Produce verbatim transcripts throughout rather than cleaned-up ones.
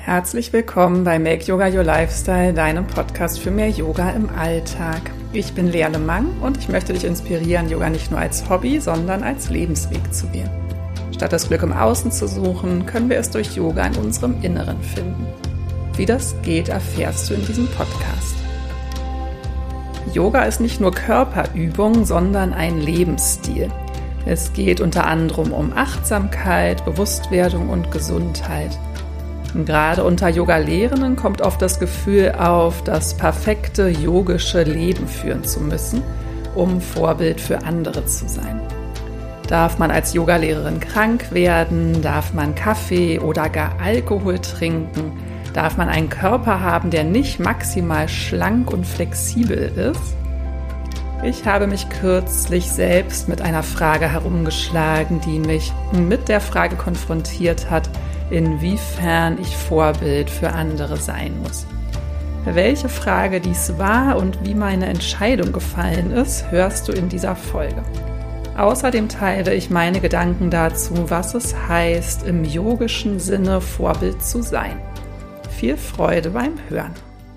Herzlich willkommen bei Make Yoga Your Lifestyle, deinem Podcast für mehr Yoga im Alltag. Ich bin Lea Lemang und ich möchte dich inspirieren, Yoga nicht nur als Hobby, sondern als Lebensweg zu wählen. Statt das Glück im Außen zu suchen, können wir es durch Yoga in unserem Inneren finden. Wie das geht, erfährst du in diesem Podcast. Yoga ist nicht nur Körperübung, sondern ein Lebensstil. Es geht unter anderem um Achtsamkeit, Bewusstwerdung und Gesundheit. Und gerade unter Yoga-Lehrenden kommt oft das Gefühl auf, das perfekte yogische Leben führen zu müssen, um Vorbild für andere zu sein. Darf man als Yogalehrerin krank werden? Darf man Kaffee oder gar Alkohol trinken? Darf man einen Körper haben, der nicht maximal schlank und flexibel ist? Ich habe mich kürzlich selbst mit einer Frage herumgeschlagen, die mich mit der Frage konfrontiert hat, inwiefern ich Vorbild für andere sein muss. Welche Frage dies war und wie meine Entscheidung gefallen ist, hörst du in dieser Folge. Außerdem teile ich meine Gedanken dazu, was es heißt, im yogischen Sinne Vorbild zu sein. Viel Freude beim Hören.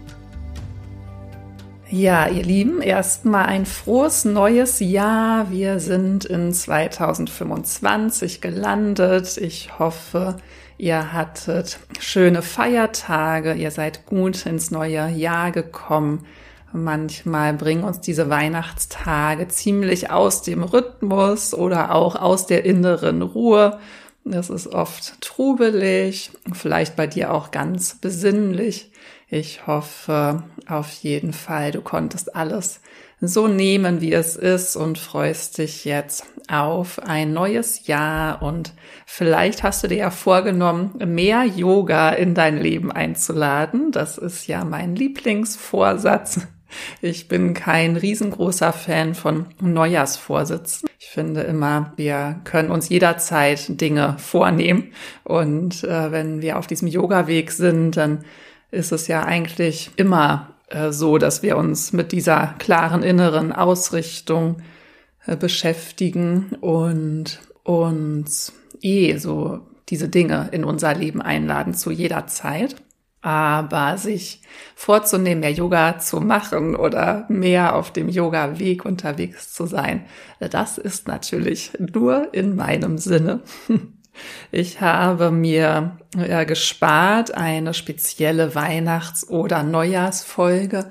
Ja, ihr Lieben, erstmal ein frohes neues Jahr. Wir sind in zweitausendfünfundzwanzig gelandet. Ich hoffe, ihr hattet schöne Feiertage, ihr seid gut ins neue Jahr gekommen. Manchmal bringen uns diese Weihnachtstage ziemlich aus dem Rhythmus oder auch aus der inneren Ruhe. Es ist oft trubelig, vielleicht bei dir auch ganz besinnlich. Ich hoffe auf jeden Fall, du konntest alles so nehmen, wie es ist und freust dich jetzt auf ein neues Jahr. Und vielleicht hast du dir ja vorgenommen, mehr Yoga in dein Leben einzuladen. Das ist ja mein Lieblingsvorsatz. Ich bin kein riesengroßer Fan von Neujahrsvorsätzen. Ich finde immer, wir können uns jederzeit Dinge vornehmen. Und äh, wenn wir auf diesem Yoga-Weg sind, dann ist es ja eigentlich immer äh, so, dass wir uns mit dieser klaren inneren Ausrichtung äh, beschäftigen und uns eh so diese Dinge in unser Leben einladen zu jeder Zeit. Aber sich vorzunehmen, mehr Yoga zu machen oder mehr auf dem Yoga-Weg unterwegs zu sein, das ist natürlich nur in meinem Sinne. Ich habe mir äh, gespart, eine spezielle Weihnachts- oder Neujahrsfolge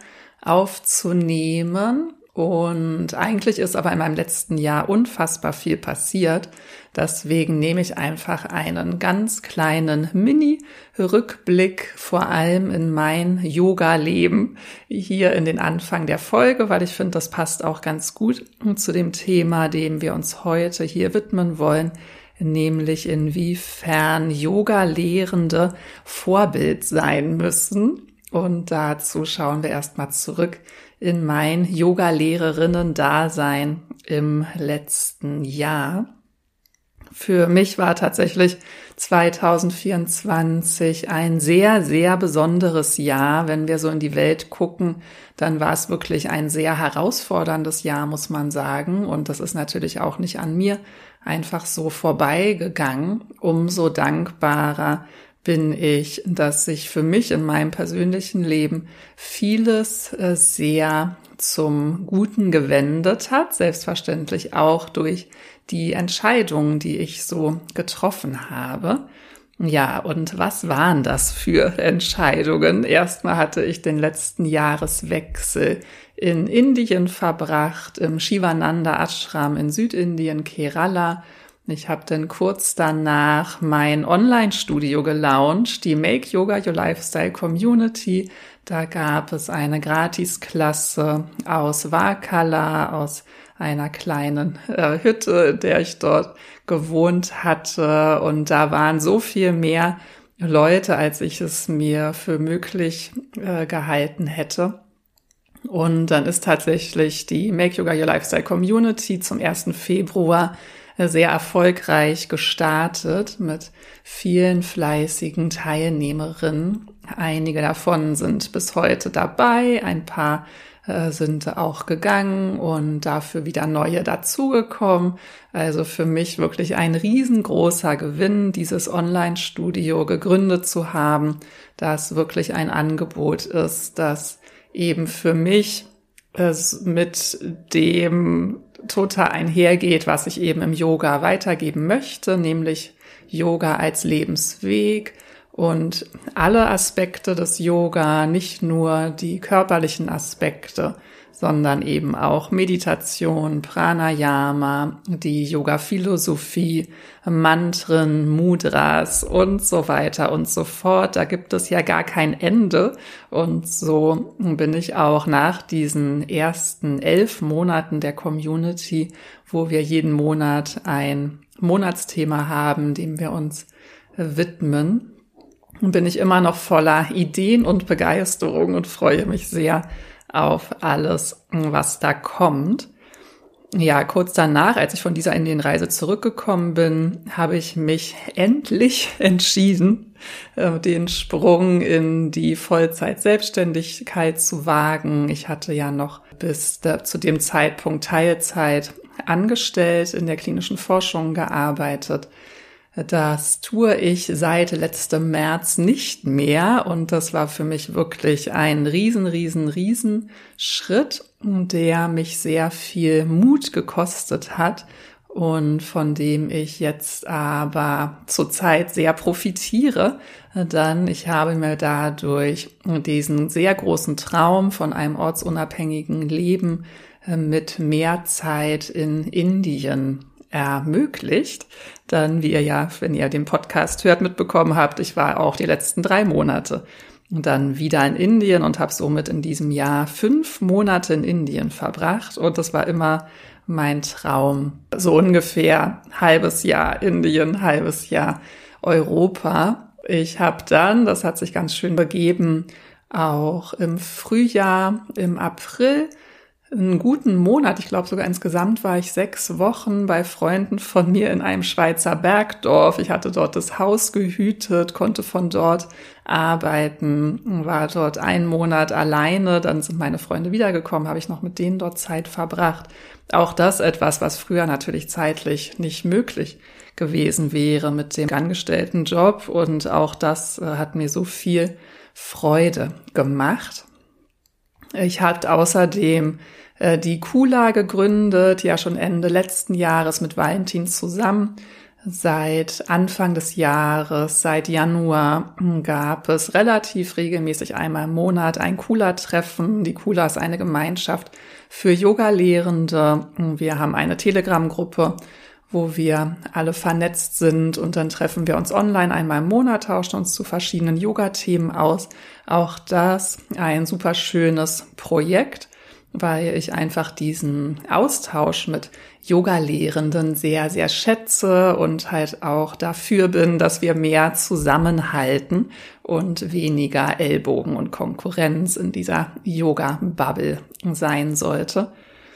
aufzunehmen. Und eigentlich ist aber in meinem letzten Jahr unfassbar viel passiert. Deswegen nehme ich einfach einen ganz kleinen Mini-Rückblick vor allem in mein Yoga-Leben hier in den Anfang der Folge, weil ich finde, das passt auch ganz gut zu dem Thema, dem wir uns heute hier widmen wollen, nämlich inwiefern Yoga-Lehrende Vorbild sein müssen. Und dazu schauen wir erstmal zurück in mein Yoga-Lehrerinnen-Dasein im letzten Jahr. Für mich war tatsächlich zweitausendvierundzwanzig ein sehr, sehr besonderes Jahr. Wenn wir so in die Welt gucken, dann war es wirklich ein sehr herausforderndes Jahr, muss man sagen. Und das ist natürlich auch nicht an mir einfach so vorbeigegangen. Umso dankbarer bin ich, dass sich für mich in meinem persönlichen Leben vieles sehr zum Guten gewendet hat, selbstverständlich auch durch die Entscheidungen, die ich so getroffen habe. Ja, und was waren das für Entscheidungen? Erstmal hatte ich den letzten Jahreswechsel in Indien verbracht, im Shivananda Ashram in Südindien, Kerala. Ich habe dann kurz danach mein Online-Studio gelauncht, die Make Yoga Your Lifestyle Community. Da gab es eine Gratisklasse aus Varkala, aus einer kleinen äh, Hütte, in der ich dort gewohnt hatte. Und da waren so viel mehr Leute, als ich es mir für möglich äh, gehalten hätte. Und dann ist tatsächlich die Make Yoga Your Lifestyle Community zum ersten Februar sehr erfolgreich gestartet mit vielen fleißigen Teilnehmerinnen. Einige davon sind bis heute dabei, ein paar äh, sind auch gegangen und dafür wieder neue dazugekommen. Also für mich wirklich ein riesengroßer Gewinn, dieses Online-Studio gegründet zu haben, das wirklich ein Angebot ist, das eben für mich es mit dem total einhergeht, was ich eben im Yoga weitergeben möchte, nämlich Yoga als Lebensweg und alle Aspekte des Yoga, nicht nur die körperlichen Aspekte, sondern eben auch Meditation, Pranayama, die Yoga-Philosophie, Mantren, Mudras und so weiter und so fort. Da gibt es ja gar kein Ende. Und so bin ich auch nach diesen ersten elf Monaten der Community, wo wir jeden Monat ein Monatsthema haben, dem wir uns widmen, bin ich immer noch voller Ideen und Begeisterung und freue mich sehr auf alles, was da kommt. Ja, kurz danach, als ich von dieser Indienreise zurückgekommen bin, habe ich mich endlich entschieden, den Sprung in die Vollzeit-Selbstständigkeit zu wagen. Ich hatte ja noch bis zu dem Zeitpunkt Teilzeit angestellt, in der klinischen Forschung gearbeitet. Das tue ich seit letztem März nicht mehr und das war für mich wirklich ein riesen, riesen, riesen Schritt, der mich sehr viel Mut gekostet hat und von dem ich jetzt aber zurzeit sehr profitiere, denn ich habe mir dadurch diesen sehr großen Traum von einem ortsunabhängigen Leben mit mehr Zeit in Indien ermöglicht. Dann, wie ihr ja, wenn ihr den Podcast hört, mitbekommen habt, ich war auch die letzten drei Monate dann wieder in Indien und habe somit in diesem Jahr fünf Monate in Indien verbracht. Und das war immer mein Traum. So ungefähr halbes Jahr Indien, halbes Jahr Europa. Ich habe dann, das hat sich ganz schön begeben, auch im Frühjahr, im April, einen guten Monat, ich glaube sogar insgesamt war ich sechs Wochen bei Freunden von mir in einem Schweizer Bergdorf. Ich hatte dort das Haus gehütet, konnte von dort arbeiten, war dort einen Monat alleine. Dann sind meine Freunde wiedergekommen, habe ich noch mit denen dort Zeit verbracht. Auch das etwas, was früher natürlich zeitlich nicht möglich gewesen wäre mit dem Angestelltenjob. Und auch das hat mir so viel Freude gemacht. Ich hatte außerdem äh, die Kula gegründet, ja schon Ende letzten Jahres mit Valentin zusammen. Seit Anfang des Jahres, seit Januar, gab es relativ regelmäßig einmal im Monat ein Kula-Treffen. Die Kula ist eine Gemeinschaft für Yoga-Lehrende. Wir haben eine Telegram-Gruppe, wo wir alle vernetzt sind und dann treffen wir uns online einmal im Monat, tauschen uns zu verschiedenen Yoga-Themen aus. Auch das ein super schönes Projekt, weil ich einfach diesen Austausch mit Yoga-Lehrenden sehr, sehr schätze und halt auch dafür bin, dass wir mehr zusammenhalten und weniger Ellbogen und Konkurrenz in dieser Yoga-Bubble sein sollte.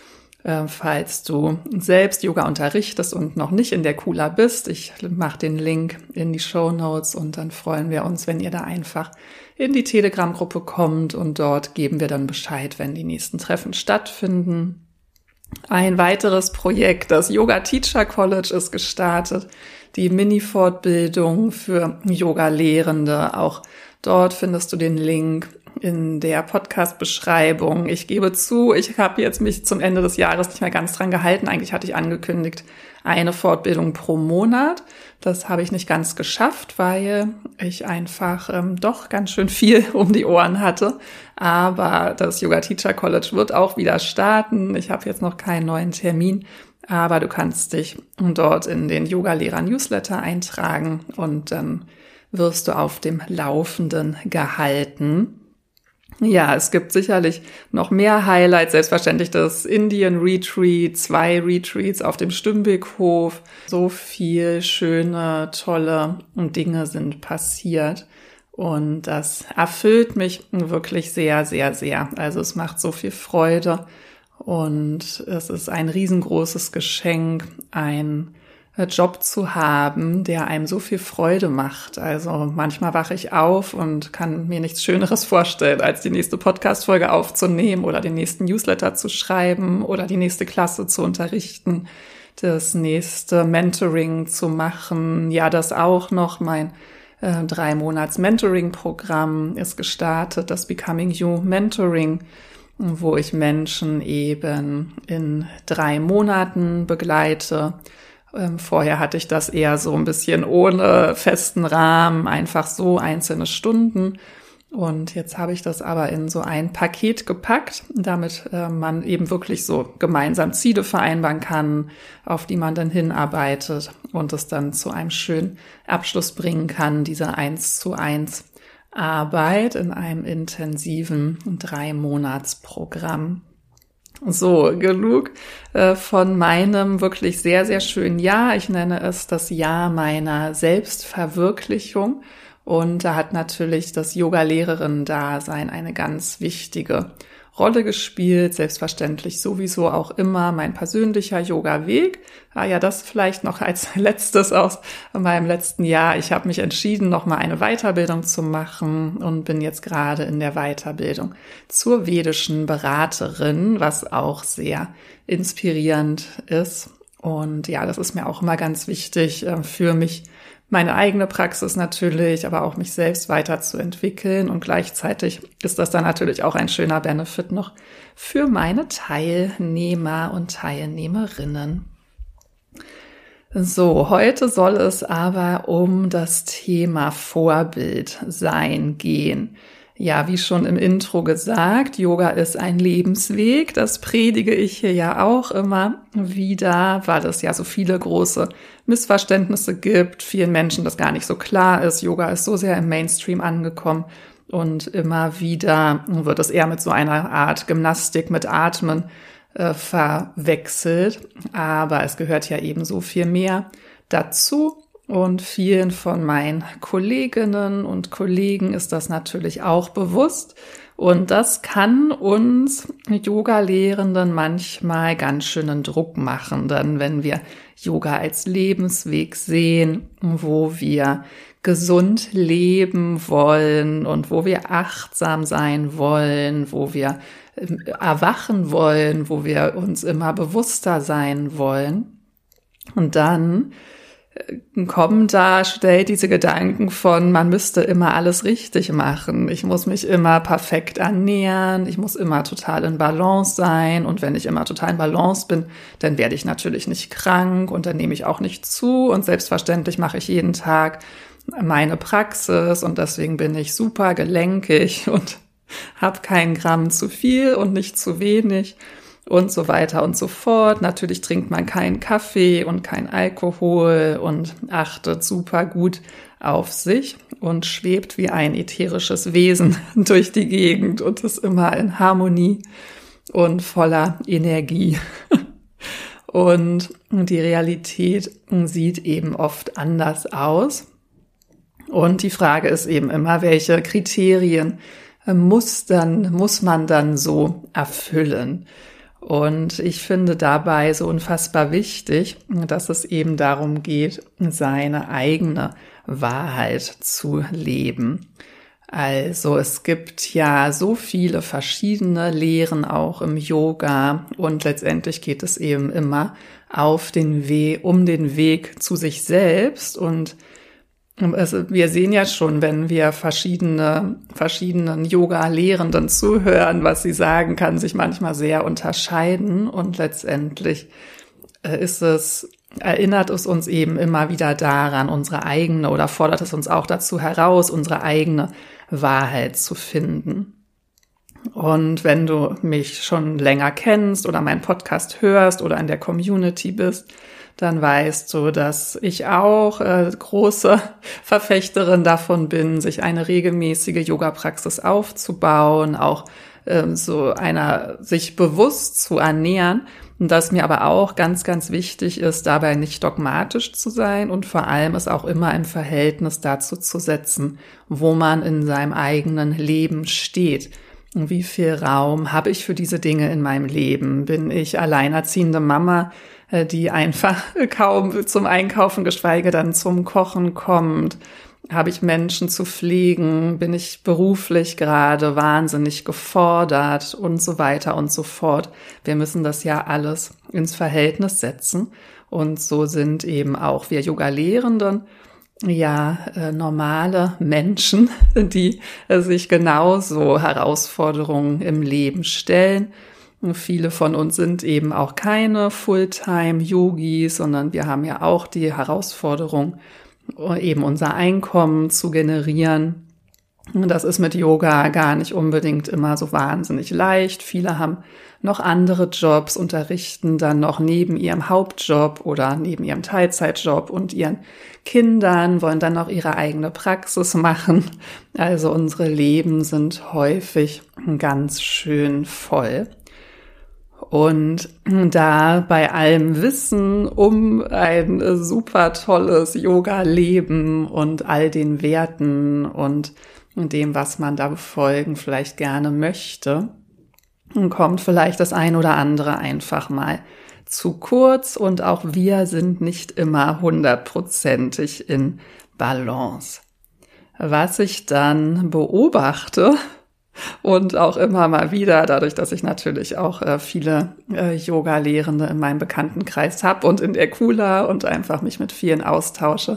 Falls du selbst Yoga unterrichtest und noch nicht in der Kula bist, ich mache den Link in die Shownotes und dann freuen wir uns, wenn ihr da einfach in die Telegram-Gruppe kommt und dort geben wir dann Bescheid, wenn die nächsten Treffen stattfinden. Ein weiteres Projekt, das Yoga Teacher College, ist gestartet, die Mini-Fortbildung für Yoga-Lehrende. Auch dort findest du den Link in der Podcast-Beschreibung. Ich gebe zu, ich habe jetzt mich zum Ende des Jahres nicht mehr ganz dran gehalten. Eigentlich hatte ich angekündigt, eine Fortbildung pro Monat. Das habe ich nicht ganz geschafft, weil ich einfach ähm, doch ganz schön viel um die Ohren hatte. Aber das Yoga Teacher College wird auch wieder starten. Ich habe jetzt noch keinen neuen Termin, aber du kannst dich dort in den Yoga-Lehrer-Newsletter eintragen und dann wirst du auf dem Laufenden gehalten. Ja, es gibt sicherlich noch mehr Highlights, selbstverständlich das Indian Retreat, zwei Retreats auf dem Stümbeckhof. So viel schöne, tolle Dinge sind passiert und das erfüllt mich wirklich sehr, sehr, sehr. Also es macht so viel Freude und es ist ein riesengroßes Geschenk, ein Job zu haben, der einem so viel Freude macht. Also manchmal wache ich auf und kann mir nichts Schöneres vorstellen, als die nächste Podcast-Folge aufzunehmen oder den nächsten Newsletter zu schreiben oder die nächste Klasse zu unterrichten, das nächste Mentoring zu machen. Ja, das auch noch. Mein äh, drei Monats Mentoring-Programm ist gestartet, das Becoming You Mentoring, wo ich Menschen eben in drei Monaten begleite. Ähm, vorher hatte ich das eher so ein bisschen ohne festen Rahmen, einfach so einzelne Stunden. Und jetzt habe ich das aber in so ein Paket gepackt, damit äh, man eben wirklich so gemeinsam Ziele vereinbaren kann, auf die man dann hinarbeitet und es dann zu einem schönen Abschluss bringen kann, diese eins zu eins Arbeit in einem intensiven Drei-Monats-Programm. So, genug äh, von meinem wirklich sehr, sehr schönen Jahr. Ich nenne es das Jahr meiner Selbstverwirklichung. Und da hat natürlich das Yoga-Lehrerin-Dasein eine ganz wichtige Rolle gespielt. Selbstverständlich sowieso auch immer mein persönlicher Yoga-Weg. Ah ja, das vielleicht noch als letztes aus meinem letzten Jahr. Ich habe mich entschieden, nochmal eine Weiterbildung zu machen und bin jetzt gerade in der Weiterbildung zur vedischen Beraterin, was auch sehr inspirierend ist. Und ja, das ist mir auch immer ganz wichtig für mich, meine eigene Praxis natürlich, aber auch mich selbst weiterzuentwickeln. Und gleichzeitig ist das dann natürlich auch ein schöner Benefit noch für meine Teilnehmer und Teilnehmerinnen. So, heute soll es aber um das Thema Vorbild sein gehen. Ja, wie schon im Intro gesagt, Yoga ist ein Lebensweg. Das predige ich hier ja auch immer wieder, weil es ja so viele große Missverständnisse gibt, vielen Menschen das gar nicht so klar ist. Yoga ist so sehr im Mainstream angekommen und immer wieder wird es eher mit so einer Art Gymnastik mit Atmen äh, verwechselt. Aber es gehört ja eben so viel mehr dazu. Und vielen von meinen Kolleginnen und Kollegen ist das natürlich auch bewusst. Und das kann uns Yoga-Lehrenden manchmal ganz schönen Druck machen, denn wenn wir Yoga als Lebensweg sehen, wo wir gesund leben wollen und wo wir achtsam sein wollen, wo wir erwachen wollen, wo wir uns immer bewusster sein wollen, und dann kommen da schnell diese Gedanken von, man müsste immer alles richtig machen. Ich muss mich immer perfekt ernähren, ich muss immer total in Balance sein. Und wenn ich immer total in Balance bin, dann werde ich natürlich nicht krank und dann nehme ich auch nicht zu. Und selbstverständlich mache ich jeden Tag meine Praxis und deswegen bin ich super gelenkig und habe keinen Gramm zu viel und nicht zu wenig. Und so weiter und so fort. Natürlich trinkt man keinen Kaffee und kein Alkohol und achtet super gut auf sich und schwebt wie ein ätherisches Wesen durch die Gegend und ist immer in Harmonie und voller Energie. Und die Realität sieht eben oft anders aus. Und die Frage ist eben immer, welche Kriterien muss dann, muss man dann so erfüllen? Und ich finde dabei so unfassbar wichtig, dass es eben darum geht, seine eigene Wahrheit zu leben. Also es gibt ja so viele verschiedene Lehren auch im Yoga und letztendlich geht es eben immer auf den Weg, um den Weg zu sich selbst. Und also wir sehen ja schon, wenn wir verschiedene, verschiedenen Yoga-Lehrenden zuhören, was sie sagen, kann sich manchmal sehr unterscheiden und letztendlich ist es, erinnert es uns eben immer wieder daran, unsere eigene oder fordert es uns auch dazu heraus, unsere eigene Wahrheit zu finden. Und wenn du mich schon länger kennst oder meinen Podcast hörst oder in der Community bist, dann weißt du, dass ich auch äh, große Verfechterin davon bin, sich eine regelmäßige Yoga-Praxis aufzubauen, auch äh, so einer sich bewusst zu ernähren. Und dass mir aber auch ganz, ganz wichtig ist, dabei nicht dogmatisch zu sein und vor allem es auch immer im Verhältnis dazu zu setzen, wo man in seinem eigenen Leben steht. Wie viel Raum habe ich für diese Dinge in meinem Leben? Bin ich alleinerziehende Mama, die einfach kaum zum Einkaufen, geschweige denn zum Kochen kommt? Habe ich Menschen zu pflegen? Bin ich beruflich gerade wahnsinnig gefordert? Und so weiter und so fort. Wir müssen das ja alles ins Verhältnis setzen. Und so sind eben auch wir Yoga-Lehrenden ja äh, normale Menschen, die äh, sich genauso Herausforderungen im Leben stellen. Und viele von uns sind eben auch keine Fulltime-Yogis, sondern wir haben ja auch die Herausforderung, eben unser Einkommen zu generieren. Und das ist mit Yoga gar nicht unbedingt immer so wahnsinnig leicht. Viele haben noch andere Jobs, unterrichten dann noch neben ihrem Hauptjob oder neben ihrem Teilzeitjob und ihren Kindern, wollen dann noch ihre eigene Praxis machen. Also unsere Leben sind häufig ganz schön voll. Und da bei allem Wissen um ein super tolles Yoga-Leben und all den Werten und dem, was man da befolgen vielleicht gerne möchte, kommt vielleicht das ein oder andere einfach mal zu kurz und auch wir sind nicht immer hundertprozentig in Balance. Was ich dann beobachte und auch immer mal wieder, dadurch, dass ich natürlich auch äh, viele äh, Yoga-Lehrende in meinem Bekanntenkreis habe und in der Kula und einfach mich mit vielen austausche,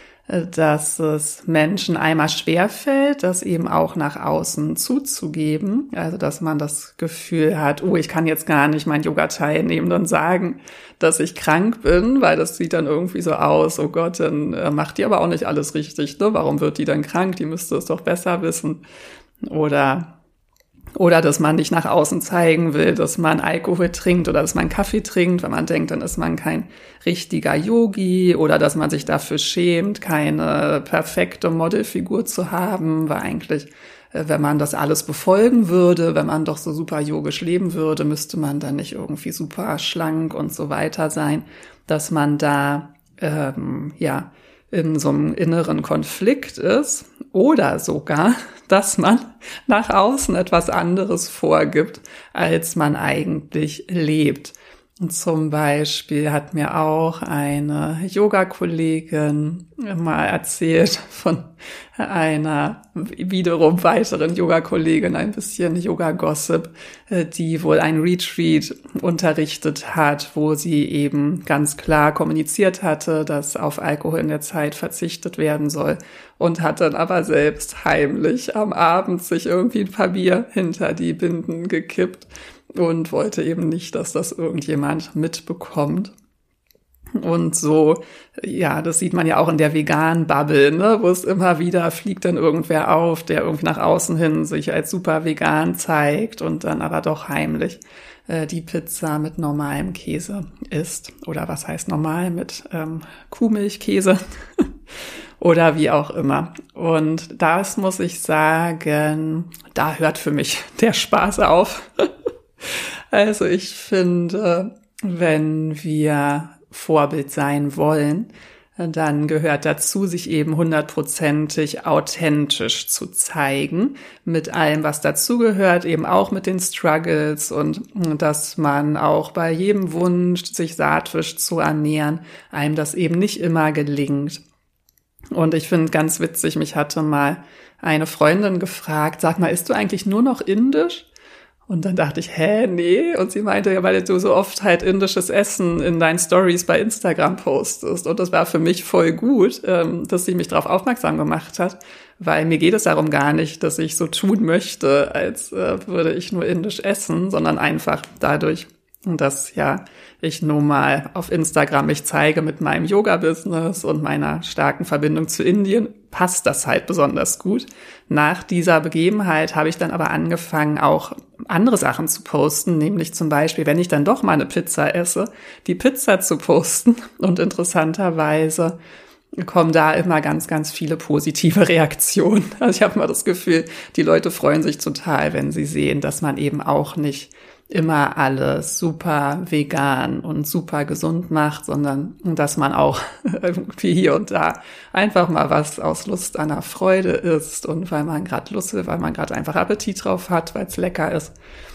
dass es Menschen einmal schwerfällt, das eben auch nach außen zuzugeben. Also, dass man das Gefühl hat, oh, ich kann jetzt gar nicht mein Yoga-Teilnehmenden sagen, dass ich krank bin, weil das sieht dann irgendwie so aus, oh Gott, dann äh, macht die aber auch nicht alles richtig, ne? Warum wird die dann krank? Die müsste es doch besser wissen. Oder Oder dass man nicht nach außen zeigen will, dass man Alkohol trinkt oder dass man Kaffee trinkt, wenn man denkt, dann ist man kein richtiger Yogi, oder dass man sich dafür schämt, keine perfekte Modelfigur zu haben, weil eigentlich, wenn man das alles befolgen würde, wenn man doch so super yogisch leben würde, müsste man dann nicht irgendwie super schlank und so weiter sein, dass man da ähm, ja in so einem inneren Konflikt ist, oder sogar, dass man nach außen etwas anderes vorgibt, als man eigentlich lebt. Und zum Beispiel hat mir auch eine Yoga-Kollegin mal erzählt von einer wiederum weiteren Yoga-Kollegin, ein bisschen Yoga-Gossip, die wohl ein Retreat unterrichtet hat, wo sie eben ganz klar kommuniziert hatte, dass auf Alkohol in der Zeit verzichtet werden soll, und hat dann aber selbst heimlich am Abend sich irgendwie ein paar Bier hinter die Binden gekippt und wollte eben nicht, dass das irgendjemand mitbekommt. Und so, ja, das sieht man ja auch in der veganen Bubble, ne, wo es immer wieder fliegt dann irgendwer auf, der irgendwie nach außen hin sich als super vegan zeigt und dann aber doch heimlich äh, die Pizza mit normalem Käse isst. Oder was heißt normal, mit ähm, Kuhmilchkäse oder wie auch immer. Und das muss ich sagen, da hört für mich der Spaß auf. Also ich finde, wenn wir Vorbild sein wollen, dann gehört dazu, sich eben hundertprozentig authentisch zu zeigen, mit allem, was dazugehört, eben auch mit den Struggles, und dass man auch bei jedem Wunsch, sich sattwisch zu ernähren, einem das eben nicht immer gelingt. Und ich finde ganz witzig, mich hatte mal eine Freundin gefragt, sag mal, isst du eigentlich nur noch indisch? Und dann dachte ich, hä, nee. Und sie meinte, ja, weil du so oft halt indisches Essen in deinen Stories bei Instagram postest. Und das war für mich voll gut, dass sie mich darauf aufmerksam gemacht hat, weil mir geht es darum gar nicht, dass ich so tun möchte, als würde ich nur indisch essen, sondern einfach dadurch, dass ja ich nun mal auf Instagram mich zeige mit meinem Yoga-Business und meiner starken Verbindung zu Indien, passt das halt besonders gut. Nach dieser Begebenheit habe ich dann aber angefangen, auch andere Sachen zu posten, nämlich zum Beispiel, wenn ich dann doch mal eine Pizza esse, die Pizza zu posten. Und interessanterweise kommen da immer ganz, ganz viele positive Reaktionen. Also ich habe mal das Gefühl, die Leute freuen sich total, wenn sie sehen, dass man eben auch nicht immer alles super vegan und super gesund macht, sondern dass man auch irgendwie hier und da einfach mal was aus Lust an der Freude isst und weil man gerade Lust hat, weil man gerade einfach Appetit drauf hat, weil es lecker ist,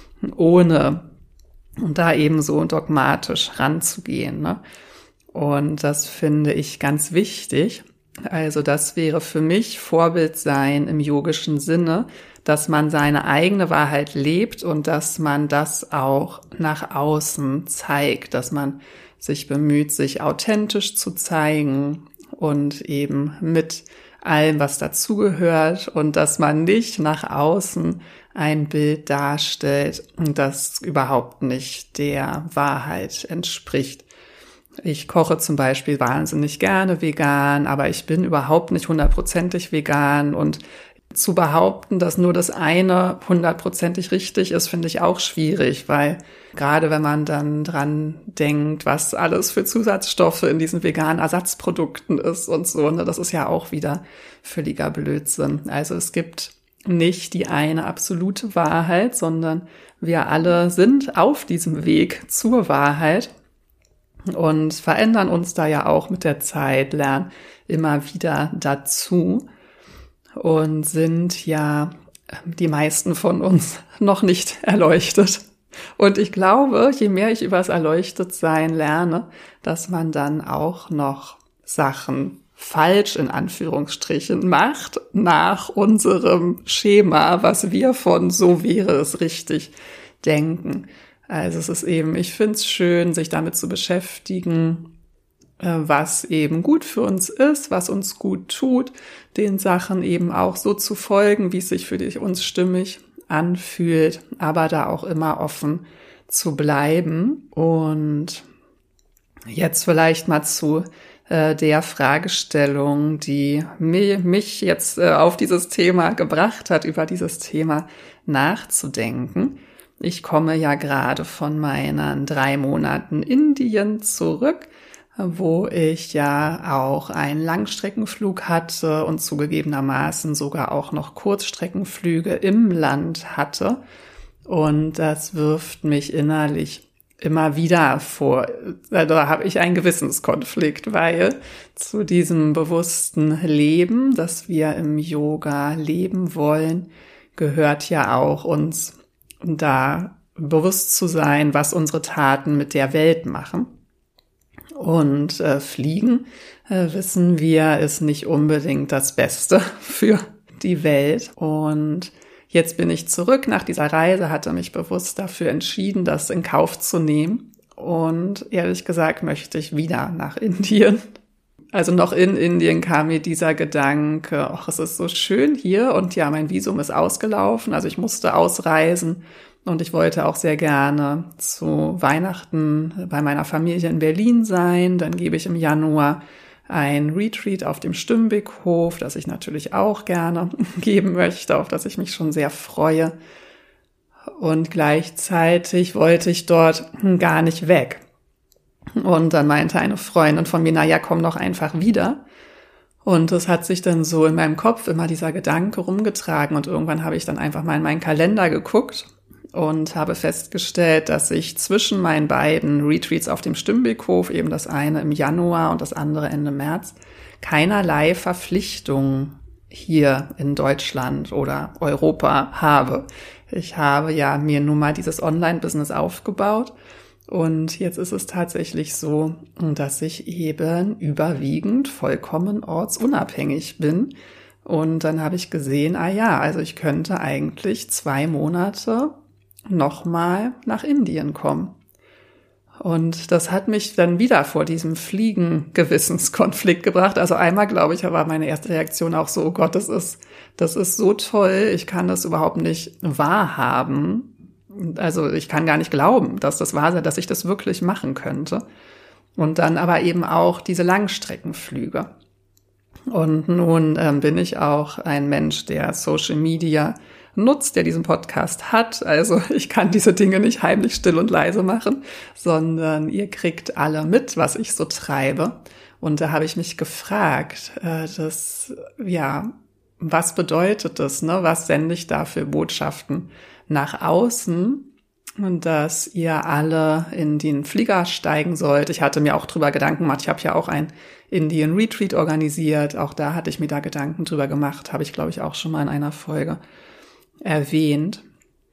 ohne und da eben so dogmatisch ranzugehen, ne? Und das finde ich ganz wichtig. Also das wäre für mich Vorbild sein im yogischen Sinne, dass man seine eigene Wahrheit lebt und dass man das auch nach außen zeigt, dass man sich bemüht, sich authentisch zu zeigen und eben mit allem, was dazugehört und dass man nicht nach außen ein Bild darstellt, das überhaupt nicht der Wahrheit entspricht. Ich koche zum Beispiel wahnsinnig gerne vegan, aber ich bin überhaupt nicht hundertprozentig vegan und zu behaupten, dass nur das eine hundertprozentig richtig ist, finde ich auch schwierig, weil gerade wenn man dann dran denkt, was alles für Zusatzstoffe in diesen veganen Ersatzprodukten ist und so, ne, das ist ja auch wieder völliger Blödsinn. Also es gibt nicht die eine absolute Wahrheit, sondern wir alle sind auf diesem Weg zur Wahrheit und verändern uns da ja auch mit der Zeit, lernen immer wieder dazu und sind ja die meisten von uns noch nicht erleuchtet. Und ich glaube, je mehr ich über das Erleuchtetsein lerne, dass man dann auch noch Sachen falsch in Anführungsstrichen macht nach unserem Schema, was wir von so wäre es richtig denken. Also es ist eben, ich finde es schön, sich damit zu beschäftigen, was eben gut für uns ist, was uns gut tut, den Sachen eben auch so zu folgen, wie es sich für uns stimmig anfühlt, aber da auch immer offen zu bleiben. Und jetzt vielleicht mal zu äh, der Fragestellung, die mi- mich jetzt äh, auf dieses Thema gebracht hat, über dieses Thema nachzudenken. Ich komme ja gerade von meinen drei Monaten Indien zurück, wo ich ja auch einen Langstreckenflug hatte und zugegebenermaßen sogar auch noch Kurzstreckenflüge im Land hatte. Und das wirft mich innerlich immer wieder vor. Da habe ich einen Gewissenskonflikt, weil zu diesem bewussten Leben, das wir im Yoga leben wollen, gehört ja auch uns da bewusst zu sein, was unsere Taten mit der Welt machen. Und äh, Fliegen, äh, wissen wir, ist nicht unbedingt das Beste für die Welt. Und jetzt bin ich zurück nach dieser Reise, hatte mich bewusst dafür entschieden, das in Kauf zu nehmen. Und ehrlich gesagt möchte ich wieder nach Indien. Also noch in Indien kam mir dieser Gedanke, ach, es ist so schön hier und ja, mein Visum ist ausgelaufen, also ich musste ausreisen. Und ich wollte auch sehr gerne zu Weihnachten bei meiner Familie in Berlin sein. Dann gebe ich im Januar ein Retreat auf dem Stümbig-Hof, das ich natürlich auch gerne geben möchte, auf das ich mich schon sehr freue. Und gleichzeitig wollte ich dort gar nicht weg. Und dann meinte eine Freundin von mir, na ja, komm doch einfach wieder. Und es hat sich dann so in meinem Kopf immer dieser Gedanke rumgetragen. Und irgendwann habe ich dann einfach mal in meinen Kalender geguckt und habe festgestellt, dass ich zwischen meinen beiden Retreats auf dem Stümbig-Hof, eben das eine im Januar und das andere Ende März, keinerlei Verpflichtung hier in Deutschland oder Europa habe. Ich habe ja mir nun mal dieses Online-Business aufgebaut und jetzt ist es tatsächlich so, dass ich eben überwiegend vollkommen ortsunabhängig bin. Und dann habe ich gesehen, ah ja, also ich könnte eigentlich zwei Monate nochmal nach Indien kommen. Und das hat mich dann wieder vor diesem Fliegen-Gewissenskonflikt gebracht. Also einmal, glaube ich, war meine erste Reaktion auch so, oh Gott, das ist, das ist so toll, ich kann das überhaupt nicht wahrhaben. Also ich kann gar nicht glauben, dass das wahr sei, dass ich das wirklich machen könnte. Und dann aber eben auch diese Langstreckenflüge. Und nun ähm, bin ich auch ein Mensch, der Social Media nutzt, der diesen Podcast hat. Also ich kann diese Dinge nicht heimlich still und leise machen, sondern ihr kriegt alle mit, was ich so treibe. Und da habe ich mich gefragt, äh, das, ja, was bedeutet das, ne? Was sende ich da für Botschaften nach außen? und dass ihr alle in den Flieger steigen sollt. Ich hatte mir auch drüber Gedanken gemacht. Ich habe ja auch ein Indian Retreat organisiert. Auch da hatte ich mir da Gedanken drüber gemacht. Habe ich, glaube ich, auch schon mal in einer Folge erwähnt.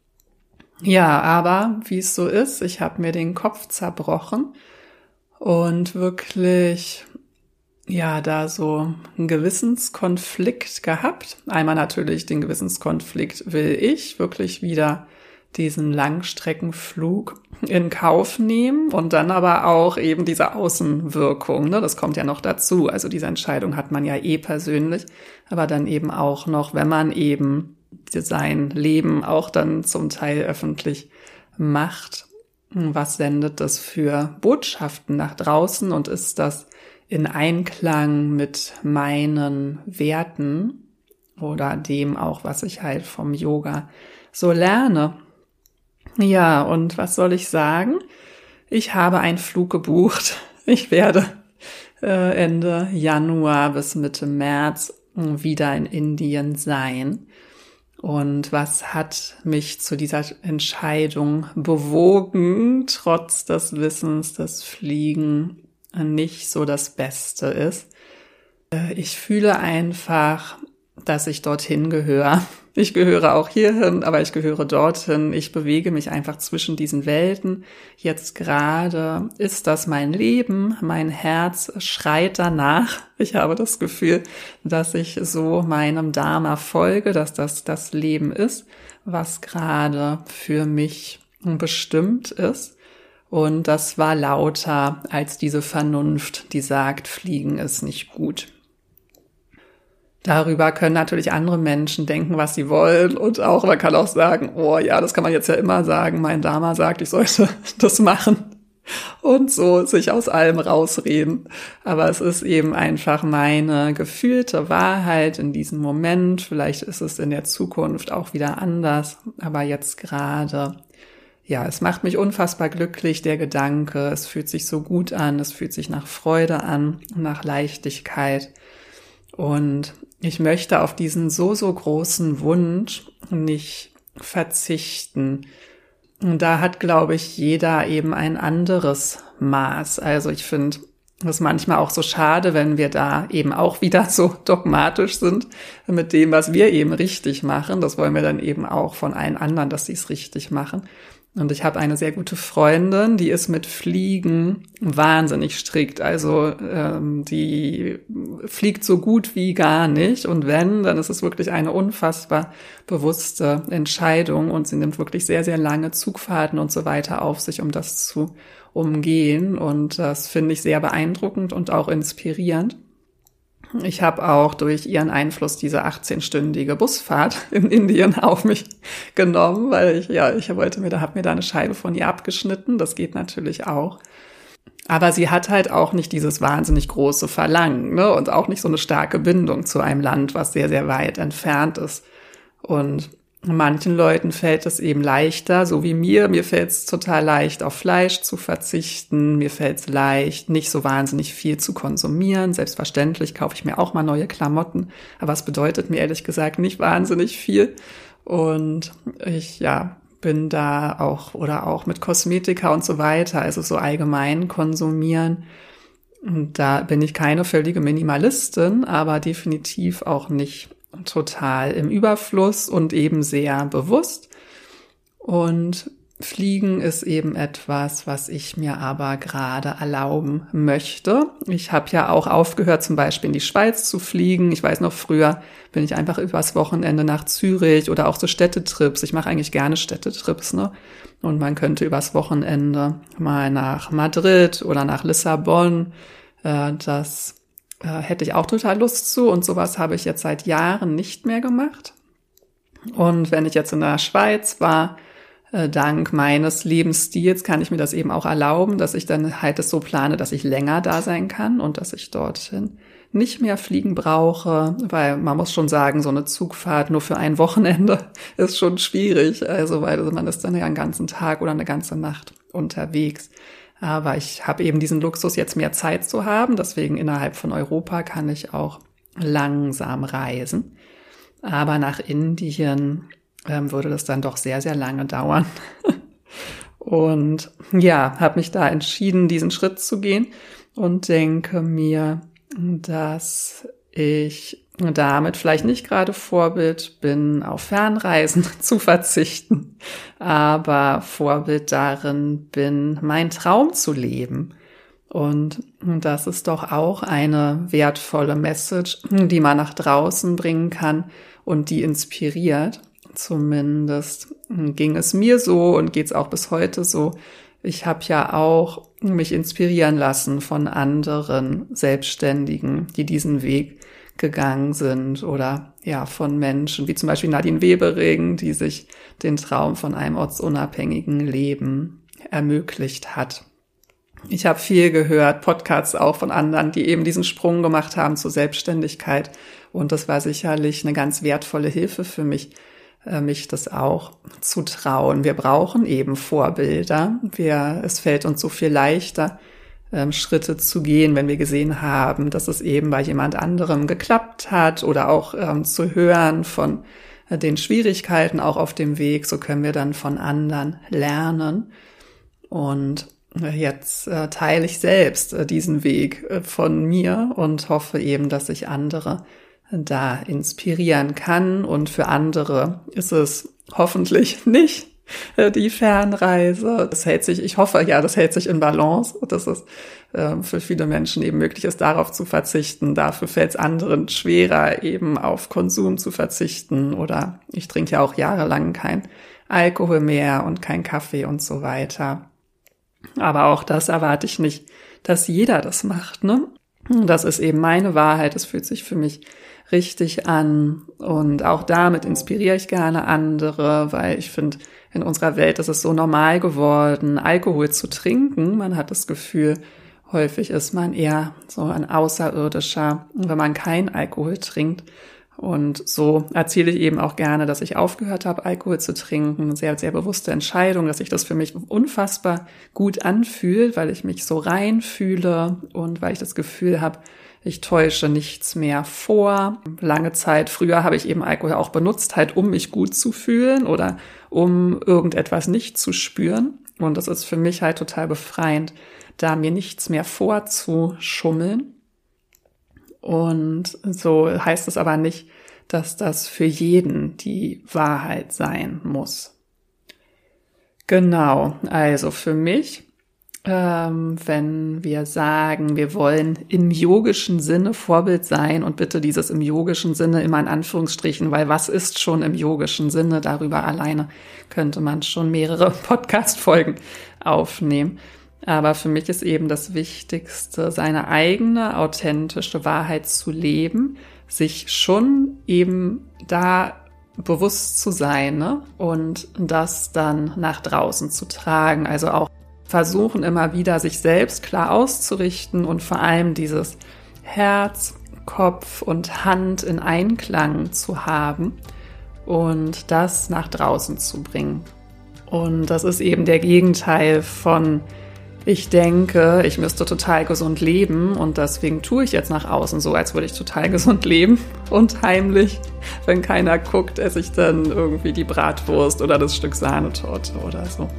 Ja, aber wie es so ist, ich habe mir den Kopf zerbrochen und wirklich, ja, da so einen Gewissenskonflikt gehabt. Einmal natürlich den Gewissenskonflikt, will ich wirklich wieder diesen Langstreckenflug in Kauf nehmen und dann aber auch eben diese Außenwirkung, ne? Das kommt ja noch dazu. Also diese Entscheidung hat man ja eh persönlich, aber dann eben auch noch, wenn man eben sein Leben auch dann zum Teil öffentlich macht, was sendet das für Botschaften nach draußen und ist das in Einklang mit meinen Werten oder dem auch, was ich halt vom Yoga so lerne. Ja, und was soll ich sagen? Ich habe einen Flug gebucht. Ich werde äh, Ende Januar bis Mitte März wieder in Indien sein. Und was hat mich zu dieser Entscheidung bewogen, trotz des Wissens, dass Fliegen nicht so das Beste ist? Ich fühle einfach, dass ich dorthin gehöre. Ich gehöre auch hierhin, aber ich gehöre dorthin. Ich bewege mich einfach zwischen diesen Welten. Jetzt gerade ist das mein Leben. Mein Herz schreit danach. Ich habe das Gefühl, dass ich so meinem Dharma folge, dass das das Leben ist, was gerade für mich bestimmt ist. Und das war lauter als diese Vernunft, die sagt, Fliegen ist nicht gut. Darüber können natürlich andere Menschen denken, was sie wollen und auch, man kann auch sagen, oh ja, das kann man jetzt ja immer sagen, mein Dharma sagt, ich sollte das machen und so sich aus allem rausreden. Aber es ist eben einfach meine gefühlte Wahrheit in diesem Moment. Vielleicht ist es in der Zukunft auch wieder anders, aber jetzt gerade, ja, es macht mich unfassbar glücklich, der Gedanke, es fühlt sich so gut an, es fühlt sich nach Freude an, nach Leichtigkeit und ich möchte auf diesen so, so großen Wunsch nicht verzichten. Und da hat, glaube ich, jeder eben ein anderes Maß. Also ich finde es manchmal auch so schade, wenn wir da eben auch wieder so dogmatisch sind mit dem, was wir eben richtig machen. Das wollen wir dann eben auch von allen anderen, dass sie es richtig machen. Und ich habe eine sehr gute Freundin, die ist mit Fliegen wahnsinnig strikt. Also ähm, die fliegt so gut wie gar nicht. Und wenn, dann ist es wirklich eine unfassbar bewusste Entscheidung. Und sie nimmt wirklich sehr, sehr lange Zugfahrten und so weiter auf sich, um das zu umgehen. Und das finde ich sehr beeindruckend und auch inspirierend. Ich habe auch durch ihren Einfluss diese achtzehnstündige Busfahrt in Indien auf mich genommen, weil ich, ja, ich wollte mir, da habe mir da eine Scheibe von ihr abgeschnitten. Das geht natürlich auch. Aber sie hat halt auch nicht dieses wahnsinnig große Verlangen, ne, und auch nicht so eine starke Bindung zu einem Land, was sehr, sehr weit entfernt ist. Und manchen Leuten fällt es eben leichter, so wie mir. Mir fällt es total leicht, auf Fleisch zu verzichten. Mir fällt es leicht, nicht so wahnsinnig viel zu konsumieren. Selbstverständlich kaufe ich mir auch mal neue Klamotten. Aber es bedeutet mir ehrlich gesagt nicht wahnsinnig viel. Und ich, ja, bin da auch, oder auch mit Kosmetika und so weiter, also so allgemein konsumieren. Und da bin ich keine völlige Minimalistin, aber definitiv auch nicht total im Überfluss und eben sehr bewusst. Und Fliegen ist eben etwas, was ich mir aber gerade erlauben möchte. Ich habe ja auch aufgehört, zum Beispiel in die Schweiz zu fliegen. Ich weiß noch, früher bin ich einfach übers Wochenende nach Zürich oder auch so Städtetrips. Ich mache eigentlich gerne Städtetrips, ne? Und man könnte übers Wochenende mal nach Madrid oder nach Lissabon. Äh, das äh, hätte ich auch total Lust zu. Und sowas habe ich jetzt seit Jahren nicht mehr gemacht. Und wenn ich jetzt in der Schweiz war, dank meines Lebensstils kann ich mir das eben auch erlauben, dass ich dann halt es so plane, dass ich länger da sein kann und dass ich dorthin nicht mehr fliegen brauche, weil man muss schon sagen, so eine Zugfahrt nur für ein Wochenende ist schon schwierig, also weil man ist dann ja einen ganzen Tag oder eine ganze Nacht unterwegs. Aber ich habe eben diesen Luxus, jetzt mehr Zeit zu haben, deswegen innerhalb von Europa kann ich auch langsam reisen. Aber nach Indien würde das dann doch sehr, sehr lange dauern. Und ja, habe mich da entschieden, diesen Schritt zu gehen und denke mir, dass ich damit vielleicht nicht gerade Vorbild bin, auf Fernreisen zu verzichten, aber Vorbild darin bin, meinen Traum zu leben. Und das ist doch auch eine wertvolle Message, die man nach draußen bringen kann und die inspiriert. Zumindest ging es mir so und geht es auch bis heute so. Ich habe ja auch mich inspirieren lassen von anderen Selbstständigen, die diesen Weg gegangen sind, oder ja von Menschen wie zum Beispiel Nadine Webering, die sich den Traum von einem ortsunabhängigen Leben ermöglicht hat. Ich habe viel gehört, Podcasts auch von anderen, die eben diesen Sprung gemacht haben zur Selbstständigkeit, und das war sicherlich eine ganz wertvolle Hilfe für mich, mich das auch zu trauen. Wir brauchen eben Vorbilder. Wir, es fällt uns so viel leichter, ähm, Schritte zu gehen, wenn wir gesehen haben, dass es eben bei jemand anderem geklappt hat, oder auch ähm, zu hören von äh, den Schwierigkeiten auch auf dem Weg. So können wir dann von anderen lernen. Und äh, jetzt äh, teile ich selbst äh, diesen Weg äh, von mir und hoffe eben, dass ich andere da inspirieren kann. Und für andere ist es hoffentlich nicht die Fernreise. Das hält sich, ich hoffe, ja, das hält sich in Balance, dass es äh, für viele Menschen eben möglich ist, darauf zu verzichten. Dafür fällt es anderen schwerer, eben auf Konsum zu verzichten. Oder ich trinke ja auch jahrelang kein Alkohol mehr und kein Kaffee und so weiter. Aber auch das erwarte ich nicht, dass jeder das macht, ne? Das ist eben meine Wahrheit. Es fühlt sich für mich richtig an. Und auch damit inspiriere ich gerne andere, weil ich finde, in unserer Welt ist es so normal geworden, Alkohol zu trinken. Man hat das Gefühl, häufig ist man eher so ein Außerirdischer, wenn man kein Alkohol trinkt. Und so erzähle ich eben auch gerne, dass ich aufgehört habe, Alkohol zu trinken. Sehr, sehr bewusste Entscheidung, dass sich das für mich unfassbar gut anfühlt, weil ich mich so rein fühle und weil ich das Gefühl habe, ich täusche nichts mehr vor. Lange Zeit, früher habe ich eben Alkohol auch benutzt, halt um mich gut zu fühlen oder um irgendetwas nicht zu spüren. Und das ist für mich halt total befreiend, da mir nichts mehr vorzuschummeln. Und so heißt es aber nicht, dass das für jeden die Wahrheit sein muss. Genau, also für mich, ähm, wenn wir sagen, wir wollen im yogischen Sinne Vorbild sein, und bitte dieses im yogischen Sinne immer in Anführungsstrichen, weil was ist schon im yogischen Sinne? Darüber alleine könnte man schon mehrere Podcast-Folgen aufnehmen. Aber für mich ist eben das Wichtigste, seine eigene authentische Wahrheit zu leben, sich schon eben da bewusst zu sein, ne? Und das dann nach draußen zu tragen. Also auch versuchen immer wieder, sich selbst klar auszurichten und vor allem dieses Herz, Kopf und Hand in Einklang zu haben und das nach draußen zu bringen. Und das ist eben der Gegenteil von: Ich denke, ich müsste total gesund leben und deswegen tue ich jetzt nach außen so, als würde ich total gesund leben, und heimlich, wenn keiner guckt, esse ich dann irgendwie die Bratwurst oder das Stück Sahnetorte oder so.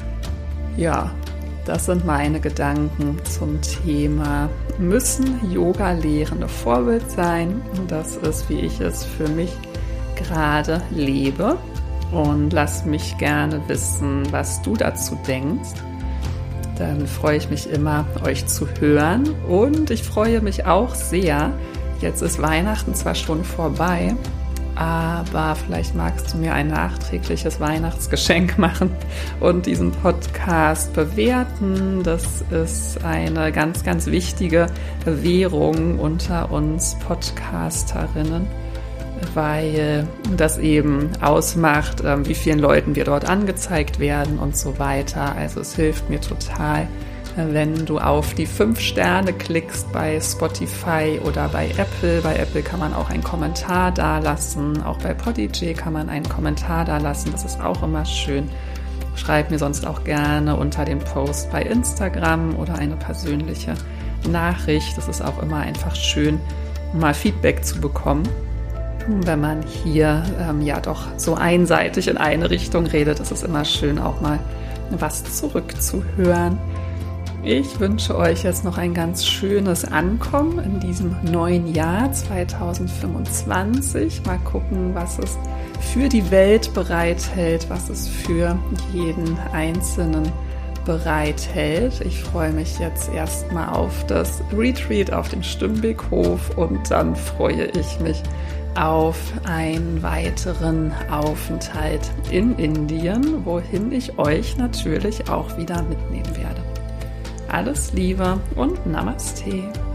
Ja, das sind meine Gedanken zum Thema: Müssen Yoga-Lehrende Vorbild sein? Das ist, wie ich es für mich gerade lebe, und lass mich gerne wissen, was du dazu denkst. Dann freue ich mich immer, euch zu hören, und ich freue mich auch sehr. Jetzt ist Weihnachten zwar schon vorbei, aber vielleicht magst du mir ein nachträgliches Weihnachtsgeschenk machen und diesen Podcast bewerten. Das ist eine ganz, ganz wichtige Währung unter uns Podcasterinnen, weil das eben ausmacht, wie vielen Leuten wir dort angezeigt werden und so weiter. Also es hilft mir total, wenn du auf die fünf Sterne klickst bei Spotify oder bei Apple. Bei Apple kann man auch einen Kommentar dalassen, auch bei Podigy kann man einen Kommentar dalassen, das ist auch immer schön. Schreib mir sonst auch gerne unter dem Post bei Instagram oder eine persönliche Nachricht. Das ist auch immer einfach schön, mal Feedback zu bekommen. Wenn man hier ähm, ja doch so einseitig in eine Richtung redet, ist es immer schön, auch mal was zurückzuhören. Ich wünsche euch jetzt noch ein ganz schönes Ankommen in diesem neuen Jahr zweitausendfünfundzwanzig. Mal gucken, was es für die Welt bereithält, was es für jeden Einzelnen bereithält. Ich freue mich jetzt erstmal auf das Retreat auf dem Stümbighof und dann freue ich mich auf einen weiteren Aufenthalt in Indien, wohin ich euch natürlich auch wieder mitnehmen werde. Alles Liebe und Namaste.